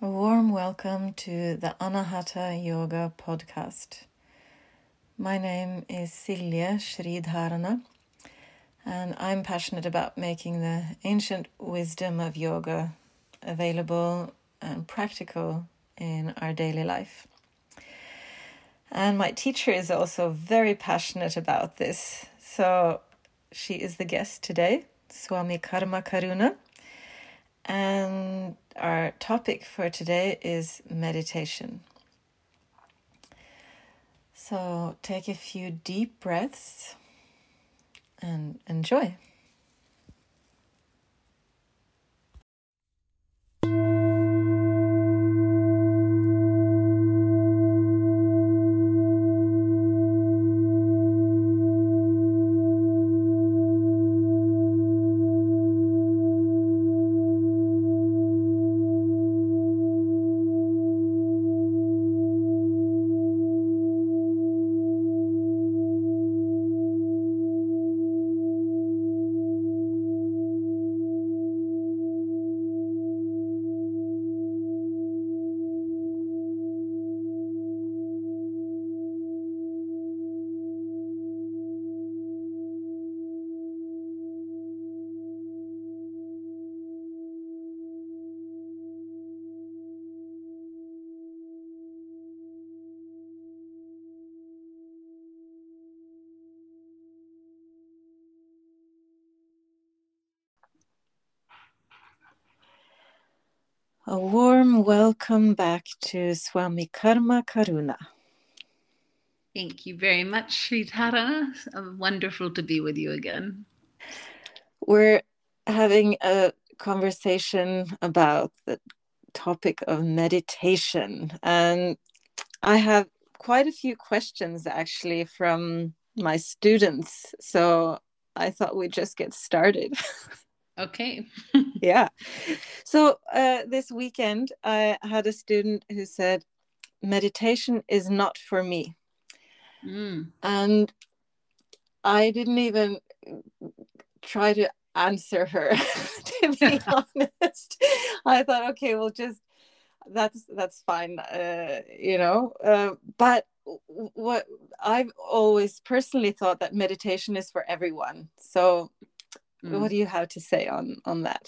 A warm welcome to the Anahata Yoga podcast. My name is Silje Sridharana, and I'm passionate about making the ancient wisdom of yoga available and practical in our daily life. And my teacher is also very passionate about this, so she is the guest today, Swami Karma Karuna. And our topic for today is meditation. So take a few deep breaths and enjoy. A warm welcome back to Swami Karma Karuna. Thank you very much, Sridhara. Wonderful to be with you again. We're having a conversation about the topic of meditation, and I have quite a few questions actually from my students, so I thought we'd just get started. Okay. Yeah. So this weekend, I had a student who said, meditation is not for me. And I didn't even try to answer her, to be honest. I thought, okay, well, just that's fine, but what I've always personally thought that meditation is for everyone. So what do you have to say on that?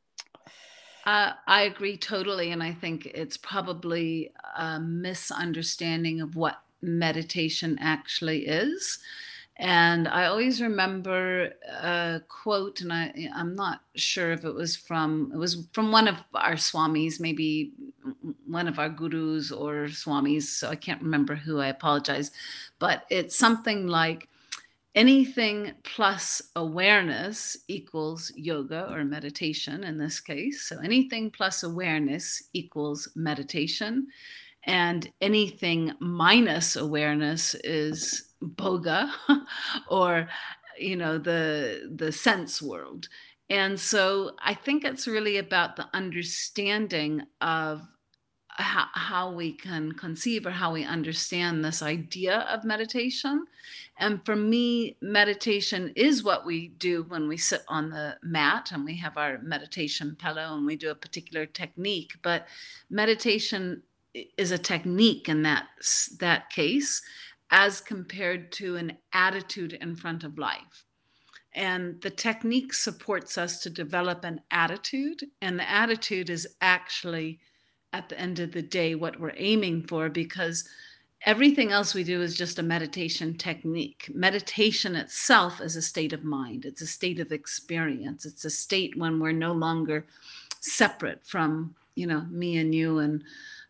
I agree totally. And I think it's probably a misunderstanding of what meditation actually is. And I always remember a quote, and I'm not sure if it was from one of our swamis, maybe one of our gurus or swamis. So I can't remember who, I apologize. But it's something like, anything plus awareness equals yoga or meditation in this case. So anything plus awareness equals meditation. And anything minus awareness is bhoga or, the sense world. And so I think it's really about the understanding of how we can conceive or how we understand this idea of meditation. And for me, meditation is what we do when we sit on the mat and we have our meditation pillow and we do a particular technique. But meditation is a technique in that case, as compared to an attitude in front of life. And the technique supports us to develop an attitude, and the attitude is actually, at the end of the day, what we're aiming for, because everything else we do is just a meditation technique. Meditation itself is a state of mind. It's a state of experience. It's a state when we're no longer separate from, me and you and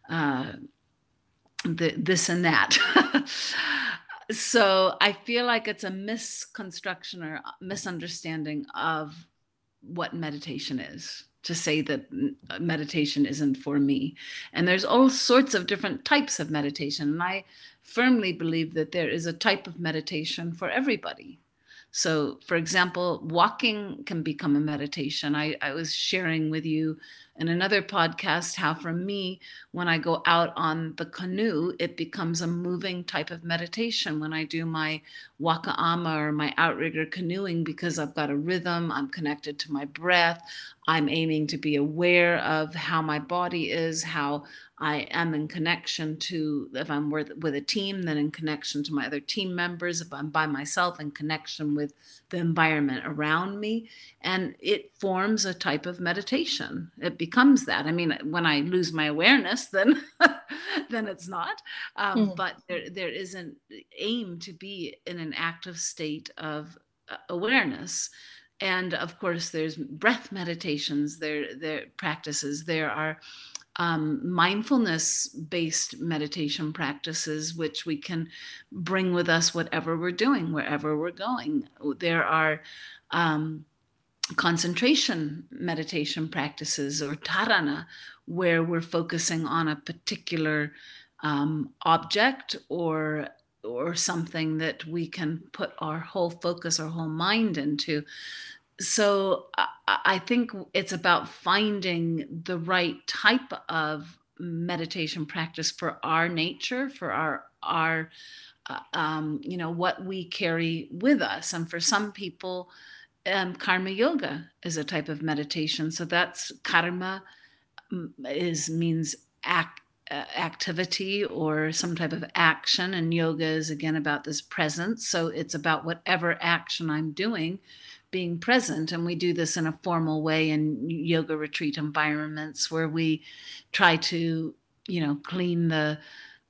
this and that. So I feel like it's a misconstruction or misunderstanding of what meditation is, to say that meditation isn't for me. And there's all sorts of different types of meditation. And I firmly believe that there is a type of meditation for everybody. So, for example, walking can become a meditation. I was sharing with you in another podcast how for me, when I go out on the canoe, it becomes a moving type of meditation when I do my wakaama or my outrigger canoeing, because I've got a rhythm, I'm connected to my breath, I'm aiming to be aware of how my body is, how I am in connection to, if I'm with a team, then in connection to my other team members. If I'm by myself, in connection with the environment around me. And it forms a type of meditation. It becomes that. I mean, when I lose my awareness, then then it's not. But there is an aim to be in an active state of awareness. And of course, there's breath meditations, there practices, there are mindfulness based meditation practices, which we can bring with us whatever we're doing, wherever we're going. There are concentration meditation practices, or dharana, where we're focusing on a particular object or something that we can put our whole focus, our whole mind into. So I think it's about finding the right type of meditation practice for our nature, for our what we carry with us. And for some people, karma yoga is a type of meditation. So that's karma means activity or some type of action, and yoga is again about this presence. So it's about whatever action I'm doing, being present. And we do this in a formal way in yoga retreat environments, where we try to clean the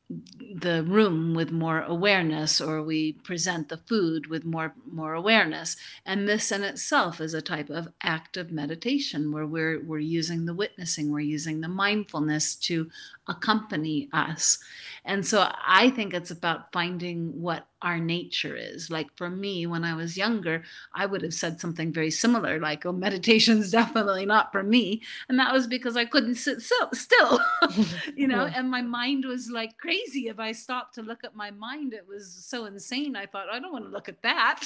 room with more awareness, or we present the food with more awareness. And this in itself is a type of active meditation, where we're using the witnessing, we're using the mindfulness to accompany us. And so I think it's about finding what our nature is. Like for me, when I was younger, I would have said something very similar, like, oh, meditation's definitely not for me. And that was because I couldn't sit still, and my mind was like crazy. If I stopped to look at my mind, it was so insane. I thought, I don't want to look at that.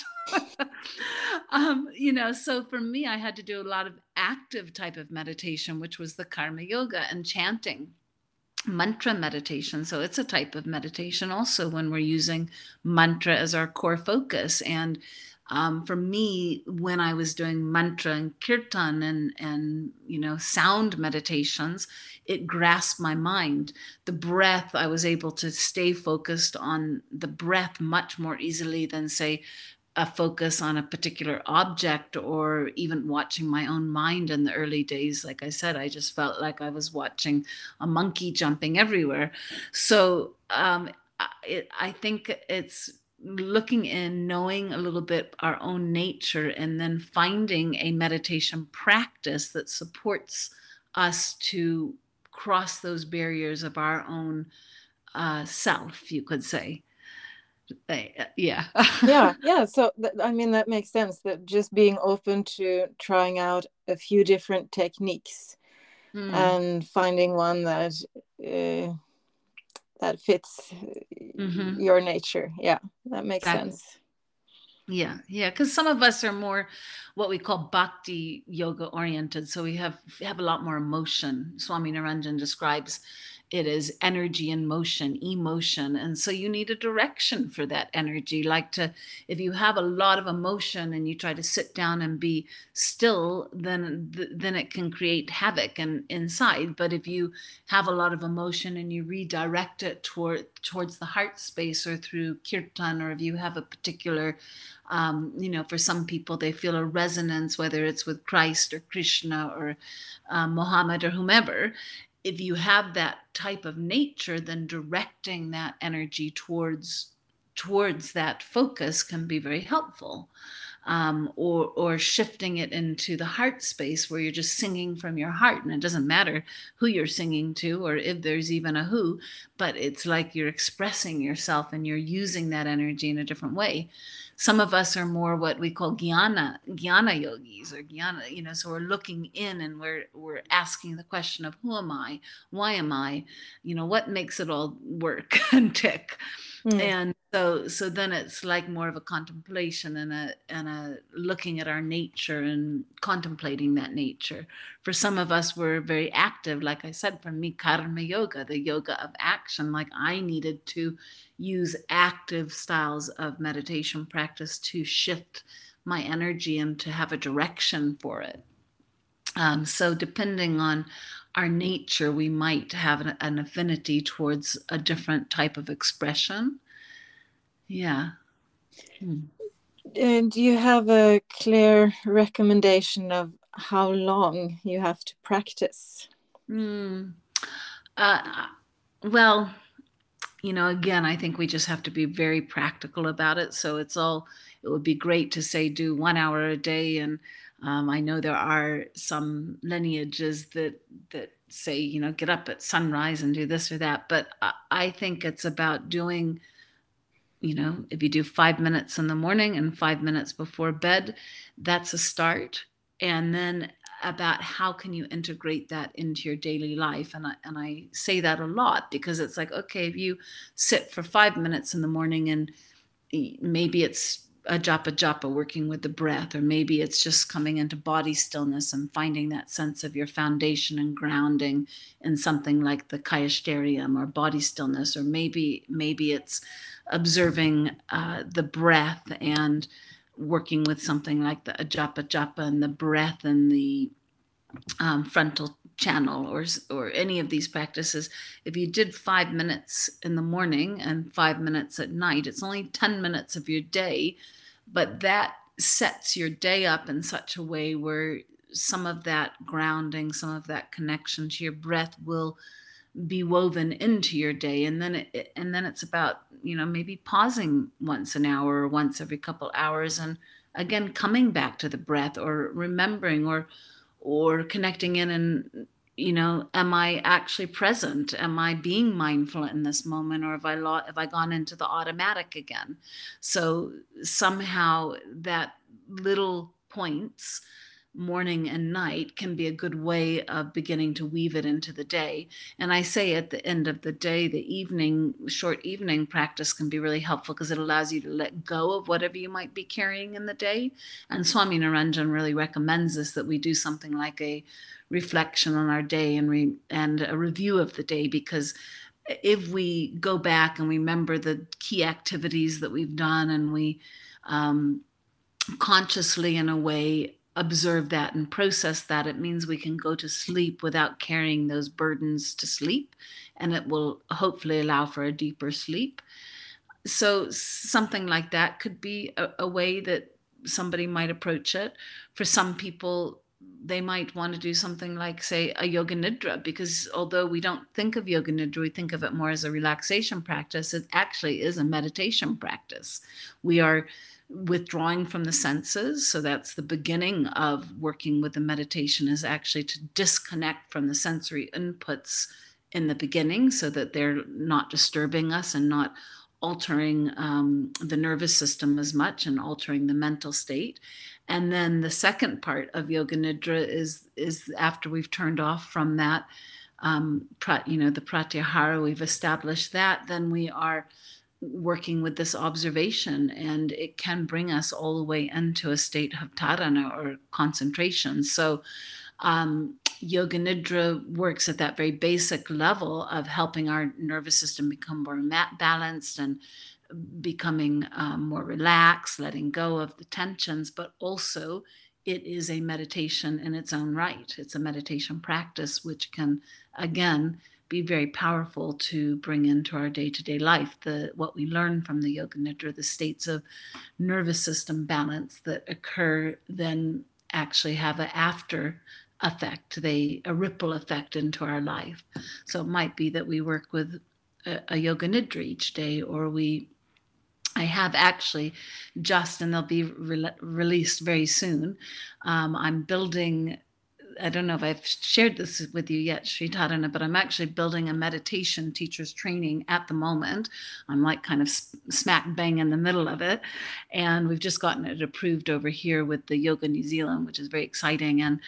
So for me, I had to do a lot of active type of meditation, which was the karma yoga and chanting, mantra meditation. So it's a type of meditation also, when we're using mantra as our core focus. And for me, when I was doing mantra and kirtan and sound meditations, it grasped my mind. The breath, I was able to stay focused on the breath much more easily than, say, a focus on a particular object, or even watching my own mind in the early days. Like I said, I just felt like I was watching a monkey jumping everywhere. So I think it's looking in, knowing a little bit our own nature, and then finding a meditation practice that supports us to cross those barriers of our own self, you could say. Yeah. Yeah. So that makes sense, that just being open to trying out a few different techniques and finding one that fits your nature. Yeah, that makes sense. Yeah, because some of us are more what we call bhakti yoga oriented. So we have a lot more emotion. Swami Niranjan describes it as energy and motion, emotion. And so you need a direction for that energy. If you have a lot of emotion and you try to sit down and be still, then it can create havoc inside. But if you have a lot of emotion and you redirect it towards the heart space, or through kirtan, or if you have a particular for some people, they feel a resonance, whether it's with Christ or Krishna or Muhammad or whomever. If you have that type of nature, then directing that energy towards that focus can be very helpful. Or shifting it into the heart space, where you're just singing from your heart, and it doesn't matter who you're singing to, or if there's even a who, but it's like you're expressing yourself and you're using that energy in a different way. Some of us are more what we call jnana yogis, or jnana, so we're looking in and we're asking the question of, who am I? Why am I? What makes it all work and tick? And so then it's like more of a contemplation and a looking at our nature and contemplating that nature. For some of us, we're very active. Like I said, for me, karma yoga, the yoga of action, like I needed to use active styles of meditation practice to shift my energy and to have a direction for it. So depending on our nature, we might have an affinity towards a different type of expression. Yeah. And do you have a clear recommendation of how long you have to practice? Well, again, I think we just have to be very practical about it. So it would be great to say do 1 hour a day. And I know there are some lineages that say, get up at sunrise and do this or that. But I think it's about doing, if you do 5 minutes in the morning and 5 minutes before bed, that's a start. And then about how can you integrate that into your daily life. And I say that a lot because it's like, okay, if you sit for 5 minutes in the morning and maybe it's a japa working with the breath, or maybe it's just coming into body stillness and finding that sense of your foundation and grounding in something like the Kayastherium or body stillness, or maybe it's observing the breath and working with something like the japa and the breath and the frontal channel, or any of these practices. If you did 5 minutes in the morning and 5 minutes at night, it's only 10 minutes of your day, but that sets your day up in such a way where some of that grounding, some of that connection to your breath will be woven into your day. And then it's about, maybe pausing once an hour or once every couple hours, and again coming back to the breath, or remembering, or connecting in, and am I actually present? Am I being mindful in this moment, or have I gone into the automatic again? So somehow that little points, morning and night, can be a good way of beginning to weave it into the day. And I say at the end of the day, the short evening practice can be really helpful because it allows you to let go of whatever you might be carrying in the day. And Swami Niranjan really recommends this, that we do something like a reflection on our day and a review of the day, because if we go back and remember the key activities that we've done, and we consciously, in a way, observe that and process that, it means we can go to sleep without carrying those burdens to sleep, and it will hopefully allow for a deeper sleep. So something like that could be a way that somebody might approach it. For some people, they might want to do something like, say, a yoga nidra, because although we don't think of yoga nidra, we think of it more as a relaxation practice. It actually is a meditation practice. We are withdrawing from the senses. So that's the beginning of working with the meditation, is actually to disconnect from the sensory inputs in the beginning, so that they're not disturbing us and not altering the nervous system as much, and altering the mental state. And then the second part of yoga nidra is after we've turned off from that, the pratyahara, we've established that, then we are working with this observation, and it can bring us all the way into a state of dharana, or concentration. So yoga nidra works at that very basic level of helping our nervous system become more balanced and becoming more relaxed, letting go of the tensions. But also, it is a meditation in its own right. It's a meditation practice which can, again, be very powerful to bring into our day-to-day life. What we learn from the yoga nidra, the states of nervous system balance that occur, then actually have an after effect, a ripple effect into our life. So it might be that we work with a yoga nidra each day, or I have actually and they'll be released very soon. I'm building, I don't know if I've shared this with you yet, Sri Dharana, but I'm actually building a meditation teacher's training at the moment. I'm like kind of smack bang in the middle of it. And we've just gotten it approved over here with the Yoga New Zealand, which is very exciting. And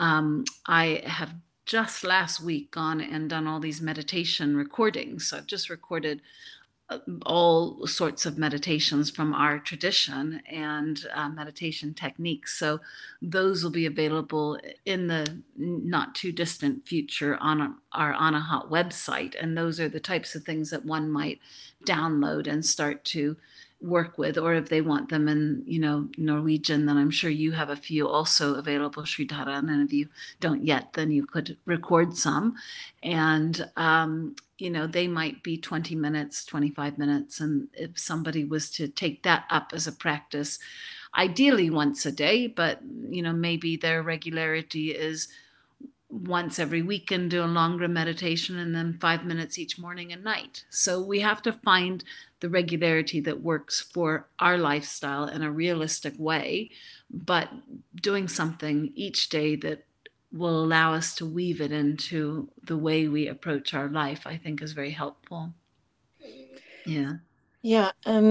I have just last week gone and done all these meditation recordings. So I've just recorded all sorts of meditations from our tradition and meditation techniques. So those will be available in the not too distant future on our Anahat website. And those are the types of things that one might download and start to work with. Or if they want them in, Norwegian, then I'm sure you have a few also available, Sridhara. And if you don't yet, then you could record some. And they might be 20 minutes, 25 minutes. And if somebody was to take that up as a practice, ideally once a day, but, maybe their regularity is once every week and do a longer meditation and then 5 minutes each morning and night. So we have to find the regularity that works for our lifestyle in a realistic way, but doing something each day that will allow us to weave it into the way we approach our life, I think is very helpful. Yeah. Yeah.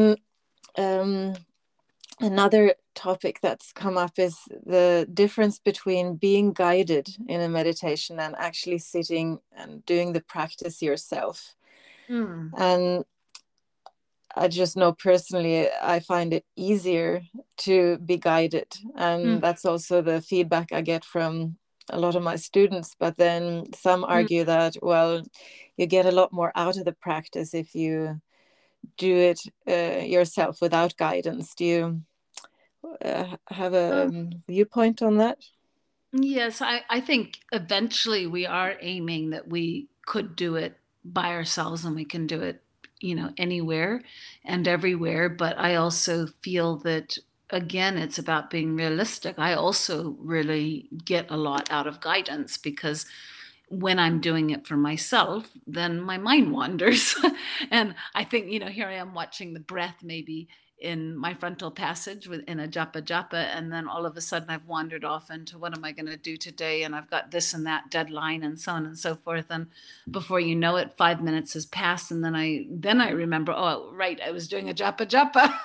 Another topic that's come up is the difference between being guided in a meditation and actually sitting and doing the practice yourself. And I just know personally, I find it easier to be guided. And that's also the feedback I get from a lot of my students. But then some argue that, well, you get a lot more out of the practice if you do it yourself without guidance. Do you have a viewpoint on that? Yes, I think eventually we are aiming that we could do it by ourselves and we can do it, anywhere and everywhere. But I also feel that, again, it's about being realistic. I also really get a lot out of guidance because when I'm doing it for myself, then my mind wanders. And I think, here I am watching the breath maybe in my frontal passage in a japa japa, and then all of a sudden I've wandered off into what am I going to do today, and I've got this and that deadline and so on and so forth, and before you know it 5 minutes has passed, and then I remember, oh right, I was doing a japa japa.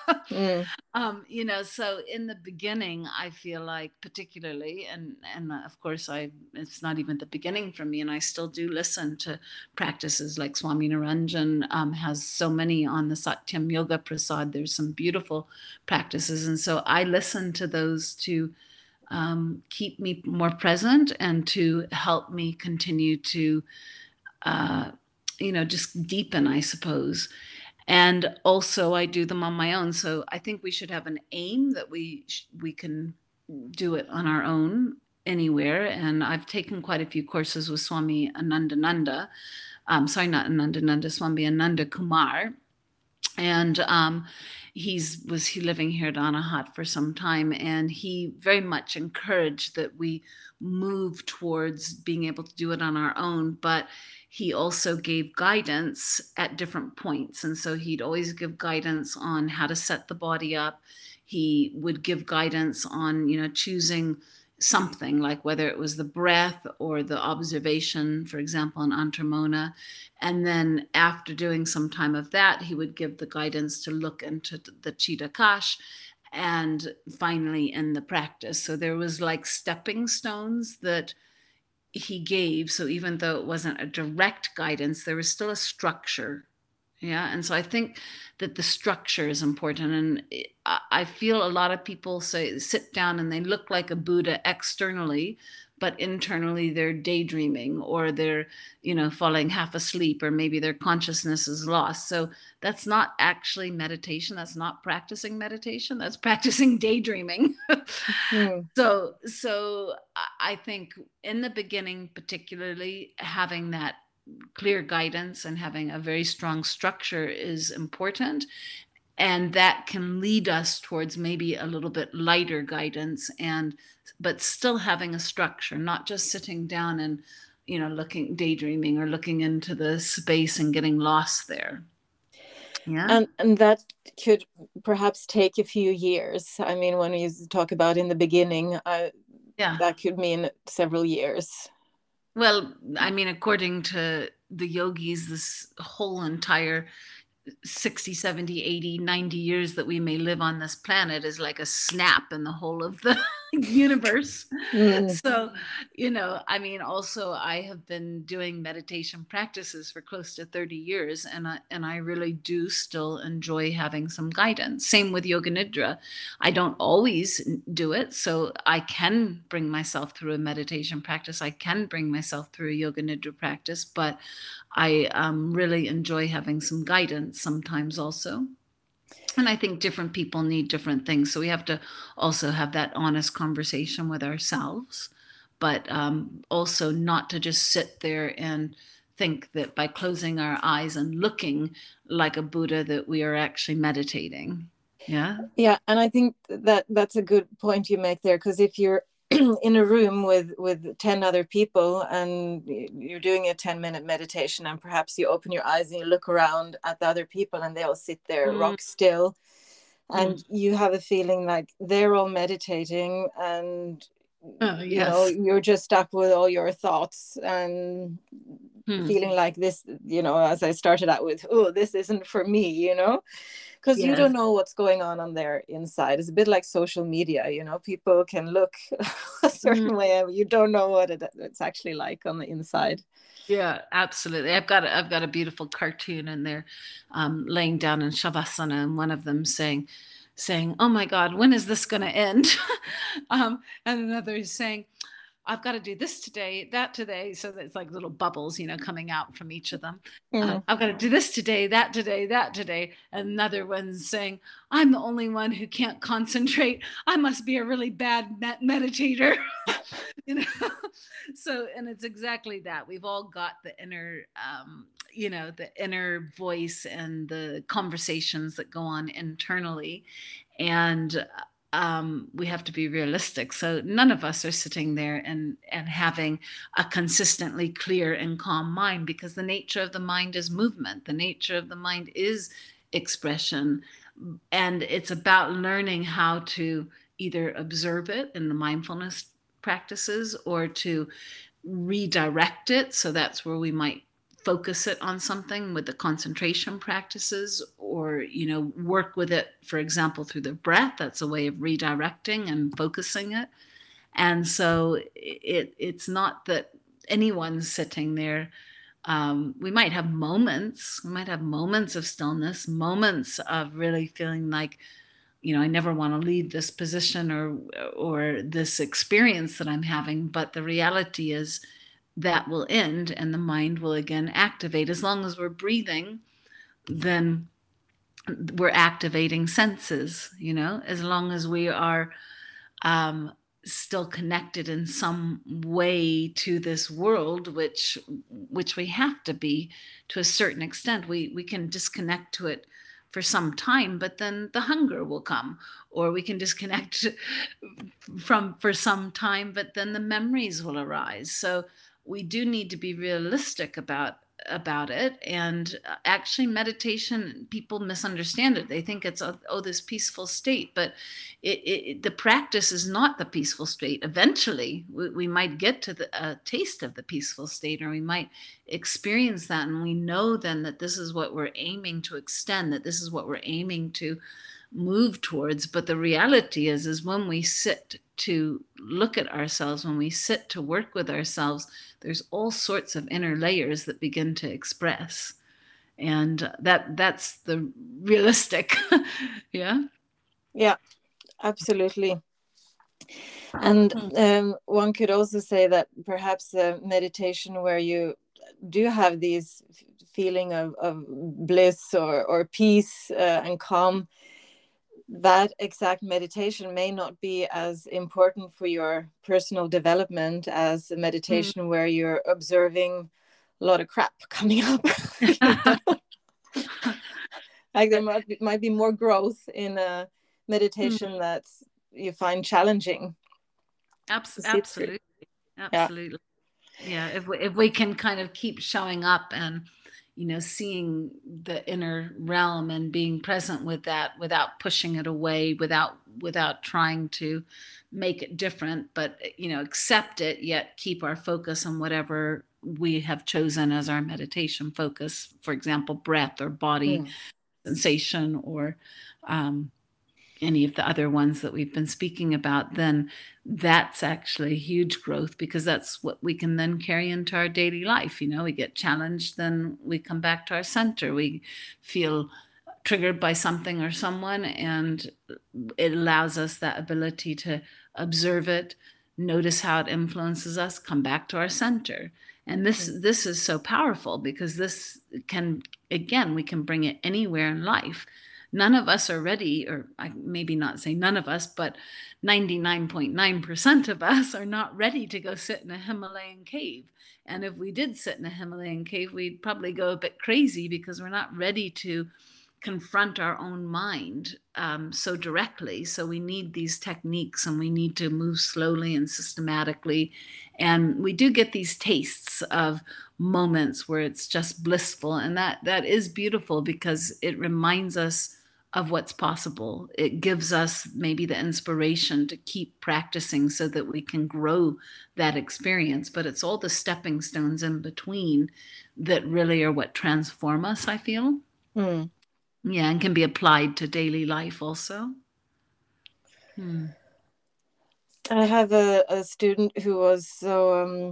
So in the beginning I feel like, particularly, and of course it's not even the beginning for me, and I still do listen to practices like Swami Naranjan has so many on the Satyam Yoga Prasad. There's some beautiful practices, and so I listen to those to keep me more present and to help me continue to just deepen, I suppose. And also I do them on my own. So I think we should have an aim that we can do it on our own anywhere. And I've taken quite a few courses with Swami Anandananda. Sorry, not Anandananda, Swami Ananda Kumar. And he living here at Anahat for some time, and he very much encouraged that we move towards being able to do it on our own, but he also gave guidance at different points. And so he'd always give guidance on how to set the body up. He would give guidance on, choosing something, like whether it was the breath or the observation, for example, in Antarmona. And then after doing some time of that, he would give the guidance to look into the Chittakash, and finally in the practice. So there was like stepping stones that he gave. So even though it wasn't a direct guidance, there was still a structure. Yeah. And so I think that the structure is important. And I feel a lot of people sit down and they look like a Buddha externally, but internally they're daydreaming, or they're, falling half asleep, or maybe their consciousness is lost. So that's not actually meditation. That's not practicing meditation. That's practicing daydreaming. So I think in the beginning, particularly, having that clear guidance and having a very strong structure is important. And that can lead us towards maybe a little bit lighter guidance, but still having a structure, not just sitting down and, daydreaming or looking into the space and getting lost there. Yeah. And that could perhaps take a few years. I mean, when you talk about in the beginning, that could mean several years. Well, I mean, according to the yogis, this whole entire 60, 70, 80, 90 years that we may live on this planet is like a snap in the whole of the universe. Mm. So, you know, I mean, also I have been doing meditation practices for close to 30 years, and I really do still enjoy having some guidance. Same with Yoga Nidra. I don't always do it, so I can bring myself through a meditation practice. I can bring myself through a Yoga Nidra practice, but I really enjoy having some guidance sometimes also. And I think different people need different things. So we have to also have that honest conversation with ourselves, but also not to just sit there and think that by closing our eyes and looking like a Buddha that we are actually meditating. Yeah. Yeah, and I think that that's a good point you make there, because if you're in a room with 10 other people and you're doing a 10-minute meditation, and perhaps you open your eyes and you look around at the other people and they all sit there Mm, rock still, and mm. you have a feeling like they're all meditating, and Oh, you know yes. you're just stuck with all your thoughts and Mm. feeling like this, you know, as I started out with, oh, this isn't for me, you know, because you don't Yes. know what's going on their inside. It's a bit like social media, you know, people can look a Mm. certain way and you don't know what it's actually like on the inside. Yeah, absolutely. I've got a beautiful cartoon in there, laying down in shavasana, and one of them saying, "Oh my God, when is this going to end?" And another is saying, "I've got to do this today, that today." So it's like little bubbles, you know, coming out from each of them. Mm. I've got to do this today, that today, that today. And another one's saying, "I'm the only one who can't concentrate. I must be a really bad meditator." You know, so, and it's exactly that. We've all got the inner, you know, the inner voice and the conversations that go on internally, and we have to be realistic. So none of us are sitting there and having a consistently clear and calm mind, because the nature of the mind is movement. The nature of the mind is expression, and it's about learning how to either observe it in the mindfulness practices or to redirect it. So that's where we might focus it on something with the concentration practices, or, you know, work with it, for example, through the breath. That's a way of redirecting and focusing it. And so it's not that anyone's sitting there. We might have moments. We might have moments of stillness, moments of really feeling like, you know, I never want to leave this position or this experience that I'm having. But the reality is that will end and the mind will again activate. As long as we're breathing, then we're activating senses, you know, as long as we are um, still connected in some way to this world, which we have to be to a certain extent. We can disconnect to it for some time, but then the hunger will come, or we can disconnect from for some time, but then the memories will arise. So we do need to be realistic about it. And actually, meditation, people misunderstand it. They think it's this peaceful state, but the practice is not the peaceful state. Eventually we might get to the taste of the peaceful state, or we might experience that, and we know then that this is what we're aiming to extend, that this is what we're aiming to move towards. But the reality is when we sit to look at ourselves, when we sit to work with ourselves, there's all sorts of inner layers that begin to express, and that's the realistic. Yeah. Yeah, absolutely. And one could also say that perhaps meditation where you do have these feeling of bliss or peace and calm, that exact meditation may not be as important for your personal development as a Mm. meditation where you're observing a lot of crap coming up. You know? Like there might be more growth in a meditation that you find challenging to sit through. Absolutely, Yeah. absolutely. Yeah, if we can kind of keep showing up and, you know, seeing the inner realm and being present with that without pushing it away, without trying to make it different, but, you know, accept it, yet keep our focus on whatever we have chosen as our meditation focus, for example, breath or body Mm. sensation, or um, any of the other ones that we've been speaking about, then that's actually huge growth, because that's what we can then carry into our daily life. We get challenged, then we come back to our center. We feel triggered by something or someone, and it allows us that ability to observe it, notice how it influences us, come back to our center. And this is so powerful, because this can, again, we can bring it anywhere in life. None of us are ready, or I maybe not say none of us, but 99.9% of us are not ready to go sit in a Himalayan cave. And if we did sit in a Himalayan cave, we'd probably go a bit crazy, because we're not ready to confront our own mind so directly. So we need these techniques, and we need to move slowly and systematically. And we do get these tastes of moments where it's just blissful. And that is beautiful, because it reminds us of what's possible. It gives us maybe the inspiration to keep practicing so that we can grow that experience. But it's all the stepping stones in between that really are what transform us, I feel. Mm. Yeah, and can be applied to daily life also. I have a student who was so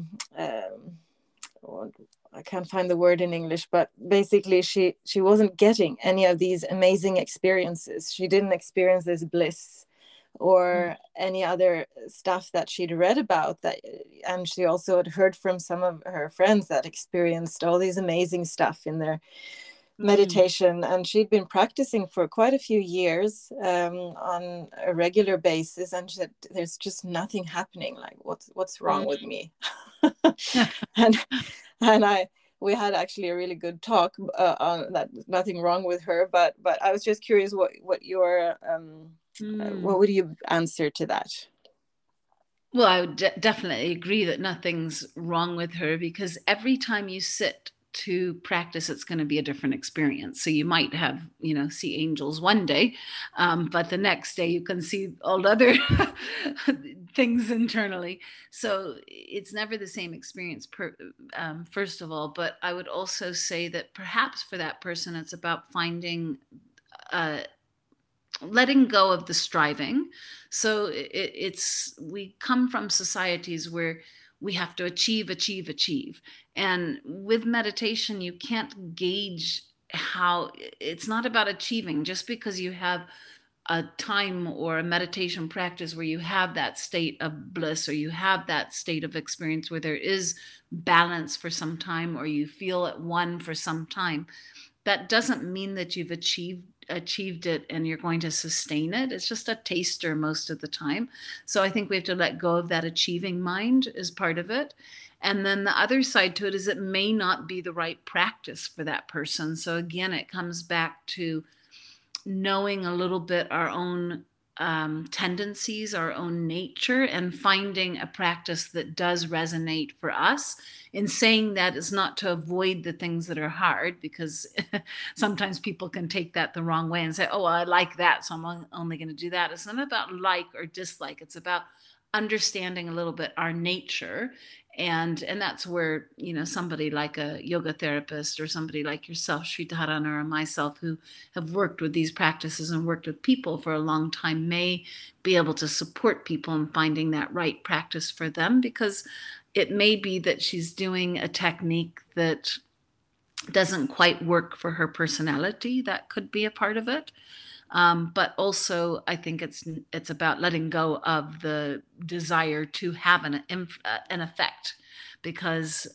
I can't find the word in English, but basically she wasn't getting any of these amazing experiences. She didn't experience this bliss or any other stuff that she'd read about, that, and she also had heard from some of her friends that experienced all these amazing stuff in their meditation, and she'd been practicing for quite a few years on a regular basis, and she said, there's just nothing happening. Like, what's wrong with me? and we had actually a really good talk on that. Nothing wrong with her, but I was just curious what your what would you answer to that? Well, I would definitely agree that nothing's wrong with her, because every time you sit to practice, it's going to be a different experience. So you might have, see angels one day, but the next day you can see all other things internally. So it's never the same experience, first of all. But I would also say that perhaps for that person, it's about finding letting go of the striving. So we come from societies where we have to achieve. And with meditation, you can't gauge how. It's not about achieving. Just because you have a time or a meditation practice where you have that state of bliss, or you have that state of experience where there is balance for some time, or you feel at one for some time, that doesn't mean that you've achieved it and you're going to sustain it. It's just a taster most of the time. So I think we have to let go of that achieving mind as part of it. And then the other side to it is it may not be the right practice for that person. So again, it comes back to knowing a little bit our own tendencies, our own nature, and finding a practice that does resonate for us. In saying that, is not to avoid the things that are hard, because sometimes people can take that the wrong way and say, oh, well, I like that, so I'm only going to do that. It's not about like or dislike. It's about understanding a little bit our nature. And that's where, somebody like a yoga therapist, or somebody like yourself, Sridharana, or myself, who have worked with these practices and worked with people for a long time, may be able to support people in finding that right practice for them, because it may be that she's doing a technique that doesn't quite work for her personality. That could be a part of it. But also, I think it's about letting go of the desire to have an effect, because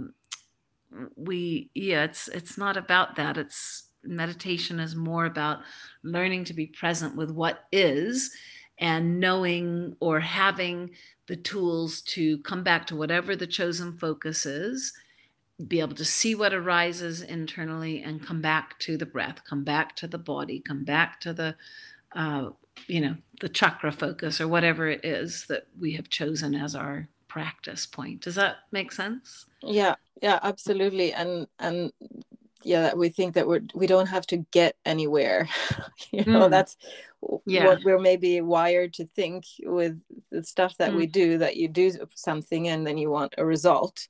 it's not about that. Meditation is more about learning to be present with what is, and knowing or having the tools to come back to whatever the chosen focus is, be able to see what arises internally, and come back to the breath, come back to the body, come back to the the chakra focus, or whatever it is that we have chosen as our practice point. Does that make sense? Yeah, absolutely. And yeah, we think that we don't have to get anywhere. That's what we're maybe wired to think with the stuff that we do, that you do something and then you want a result.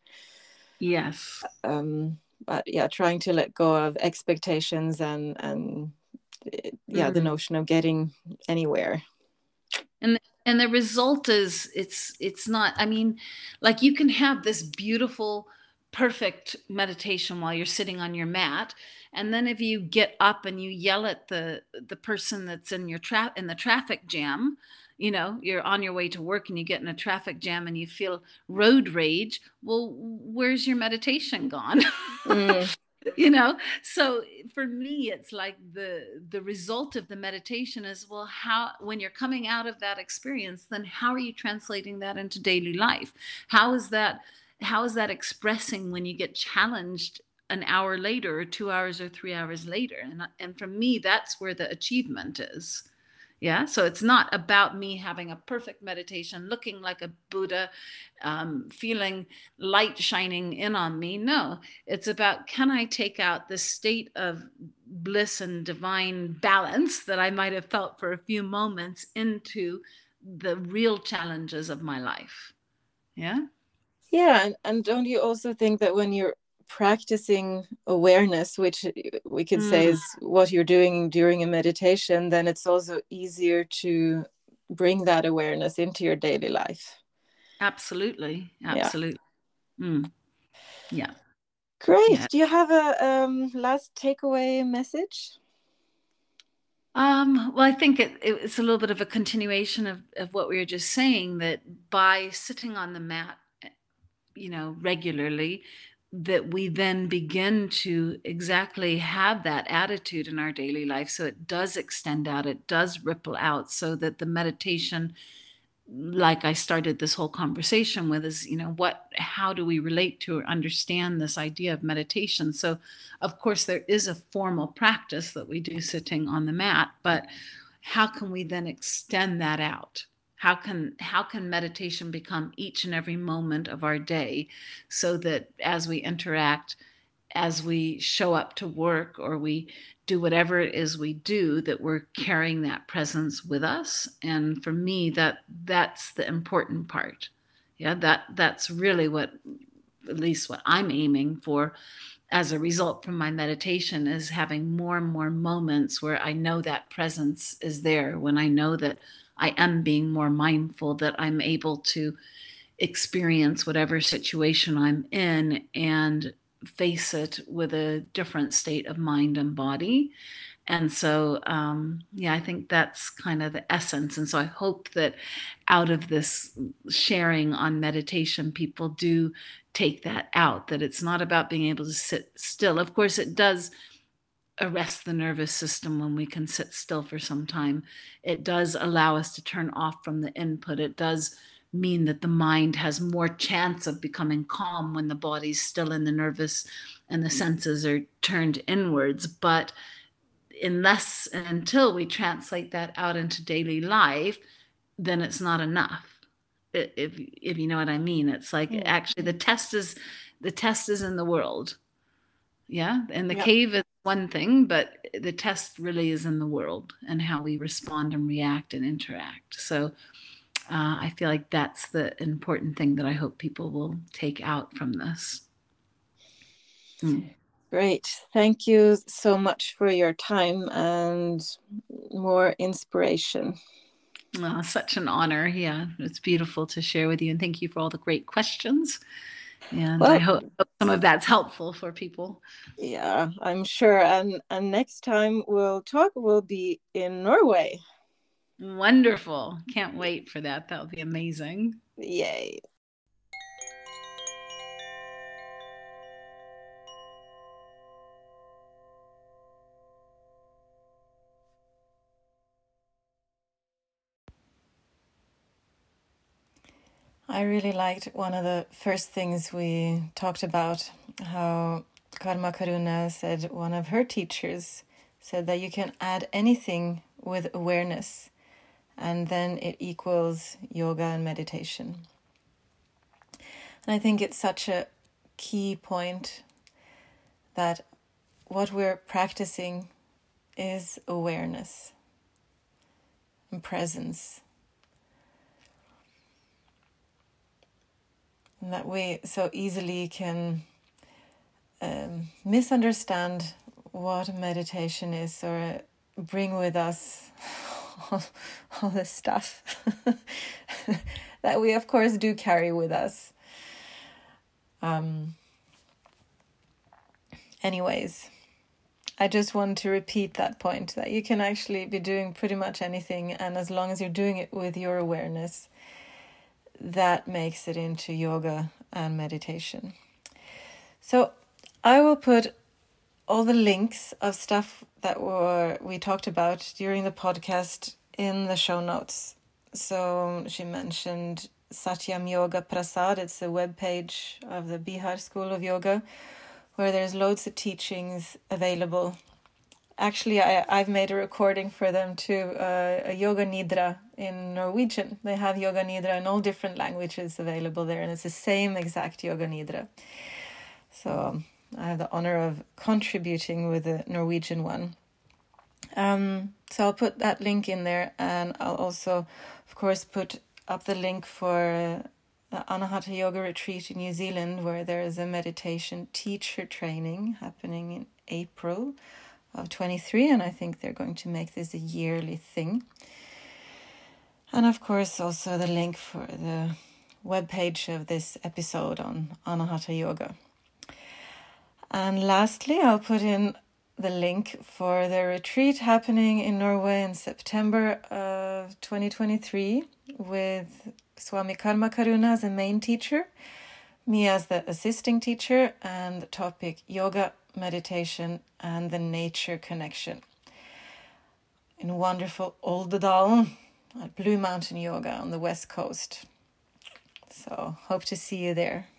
Yes. But yeah, trying to let go of expectations and the notion of getting anywhere. And the result is it's not, I mean, like you can have this beautiful, perfect meditation while you're sitting on your mat, and then if you get up and you yell at the person that's in your in the traffic jam, you know, you're on your way to work and you get in a traffic jam and you feel road rage, well, where's your meditation gone? You know, so for me it's like the result of the meditation is, well, how, when you're coming out of that experience, then how are you translating that into daily life? How is that expressing when you get challenged an hour later or 2 hours or 3 hours later? And for me, that's where the achievement is. Yeah. So it's not about me having a perfect meditation, looking like a Buddha, feeling light shining in on me. No, it's about, can I take out the state of bliss and divine balance that I might have felt for a few moments into the real challenges of my life? Yeah. Yeah. And don't you also think that when you're practicing awareness, which we could say is what you're doing during a meditation, then it's also easier to bring that awareness into your daily life. Absolutely. Yeah. Yeah. Great. Yeah. Do you have a last takeaway message? Well, I think it's a little bit of a continuation of what we were just saying, that by sitting on the mat, you know, regularly, that we then begin to exactly have that attitude in our daily life. So it does extend out, it does ripple out, so that the meditation, like I started this whole conversation with, is, you know, how do we relate to or understand this idea of meditation? So of course there is a formal practice that we do sitting on the mat, but how can we then extend that out? How can meditation become each and every moment of our day, so that as we interact, as we show up to work, or we do whatever it is we do, that we're carrying that presence with us? And for me, that's the important part. Yeah, that's really what, at least what I'm aiming for as a result from my meditation, is having more and more moments where I know that presence is there, when I know that I am being more mindful, that I'm able to experience whatever situation I'm in and face it with a different state of mind and body. And so, yeah, I think that's kind of the essence. And so I hope that out of this sharing on meditation, people do take that out, that it's not about being able to sit still. Of course, it does arrest the nervous system when we can sit still for some time. It does allow us to turn off from the input. It does mean that the mind has more chance of becoming calm when the body's still in the nervous and the senses are turned inwards. But unless and until we translate that out into daily life, then it's not enough. If you know what I mean, it's like, actually the test is in the world. Yeah. And the cave is one thing, but the test really is in the world and how we respond and react and interact. So I feel like that's the important thing that I hope people will take out from this. Great. Thank you so much for your time and more inspiration. Oh, such an honor. Yeah, it's beautiful to share with you. And thank you for all the great questions. And I hope some of that's helpful for people. Yeah, I'm sure. And next time we'll talk, we'll be in Norway. Wonderful. Can't wait for that. That would be amazing. Yay. I really liked one of the first things we talked about, how Karma Karuna said, one of her teachers said that you can add anything with awareness, and then it equals yoga and meditation. And I think it's such a key point that what we're practicing is awareness and presence. And that we so easily can misunderstand what meditation is, or bring with us all this stuff that we of course do carry with us. Anyways, I just want to repeat that point, that you can actually be doing pretty much anything, and as long as you're doing it with your awareness, that makes it into yoga and meditation. So I will put all the links of stuff that we talked about during the podcast in the show notes. So she mentioned Satyam Yoga Prasad. It's a webpage of the Bihar School of Yoga, where there's loads of teachings available. Actually, I've made a recording for them too, a Yoga Nidra in Norwegian. They have Yoga Nidra in all different languages available there, and it's the same exact Yoga Nidra. So I have the honor of contributing with the Norwegian one. So I'll put that link in there, and I'll also, of course, put up the link for the Anahata Yoga Retreat in New Zealand, where there is a meditation teacher training happening in April of 23, and I think they're going to make this a yearly thing. And of course also the link for the webpage of this episode on Anahata Yoga. And lastly, I'll put in the link for the retreat happening in Norway in September of 2023 with Swami Karma Karuna as the main teacher, me as the assisting teacher, and the topic yoga, meditation, and the nature connection in wonderful Oldedalen at Blue Mountain Yoga on the west coast. So hope to see you there.